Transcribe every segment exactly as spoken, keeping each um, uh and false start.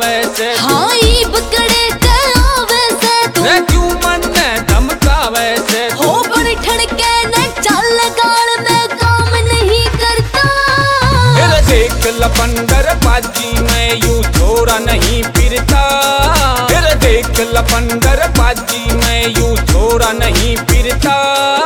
वैसे हाँ ई बकड़े के वैसे तू क्यों मन धमका वैसे हो बड़ी ठड़के न चल गाल में काम नहीं करता। फिर देख लफंडर बाजी मैं यूं छोड़ा नहीं फिरता। फिर देख लफंडर बाजी मैं यूं छोड़ा नहीं फिरता।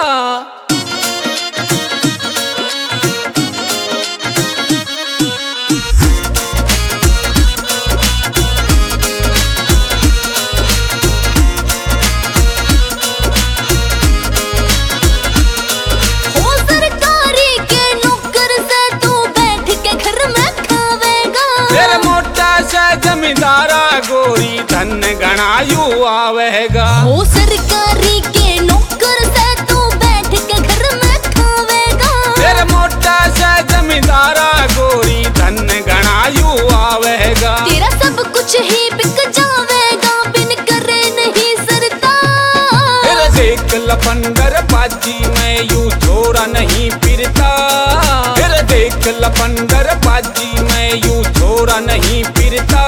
जमींदारा गोरी धन गणायु आवेगा। हो सरकारी के नौकर से तू बैठ के घर में खावेगा। तेरे मोटा से जमींदारा गोरी धन गणायु आवेगा। तेरा सब कुछ ही बिक जावेगा बिन करे नहीं सरता। फिर देख लफंडर बाजी मैं यूं छोड़ा नहीं फिरता। फिर देख लफंडर बाजी मैं यूं छोड़ा नहीं फिरता।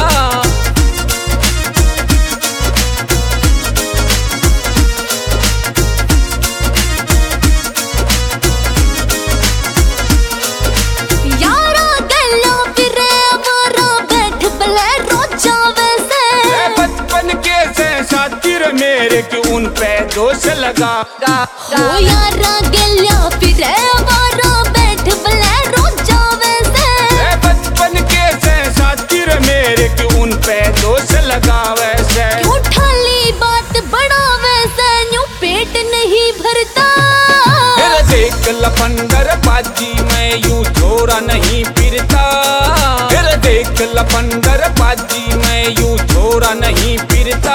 यारा गल्ला फिरे हमारा बैठ बलेरो जावे से। बचपन के से सातिर मेरे कि उन पे दोष लगा। हो यारा गल्ला फिरे हमारा बैठ बलेरो जावे से। बचपन के से सातिर मेरे कि उन पे दोष लगा वैसे। क्यों ठाली बात बढ़ावे से यूं पेट नहीं भरता। फिर देख लफंडर बाजी मैं यूं छोड़ा नहीं फिरता। फिर देख लफंडर बाजी मैं यूं छोड़ा नहीं फिरता।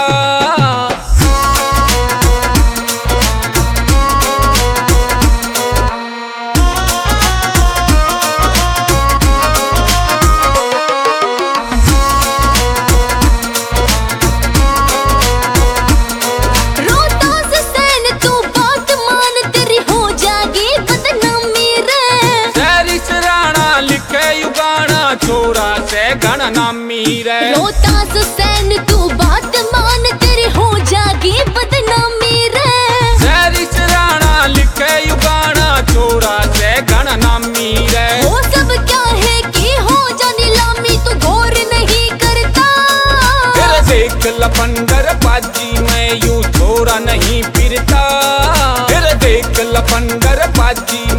छोरा से गणनामी रे रोहतास सैन तू बात मान तेरी हो जागी बदनामी रे। सैरिस राणा लिखे युगाना छोरा से गणनामी रे। वो सब क्या है कि हो जानी लामी तू गौर नहीं करता। फिर देख लफंडर बाजी मैं यूं छोड़ा नहीं फिरता। फिर देख लफंडर बाजी